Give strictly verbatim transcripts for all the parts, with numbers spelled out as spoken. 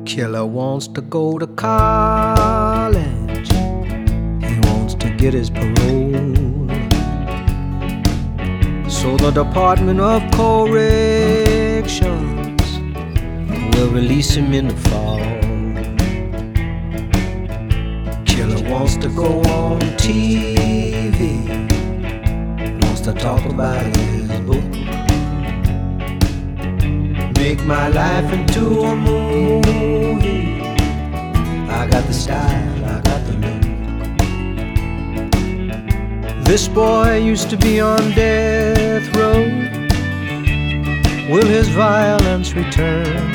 Killer wants to go to college. He wants to get his parole. So the Department of Corrections will release him in the fall. Killer wants to go on T V, wants to talk about his book. Make my life into a movie. I got the style, I got the look. This boy used to be on death row. Will his violence return?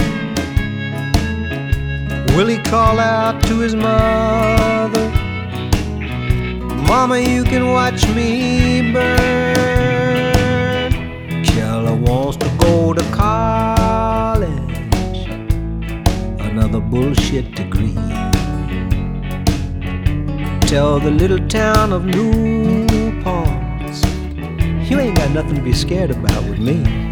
Will he call out to his mother, Mama, you can watch me burn? Killer wants to go to college, another bullshit degree. Tell the little town of New Paltz, you ain't got nothing to be scared about with me.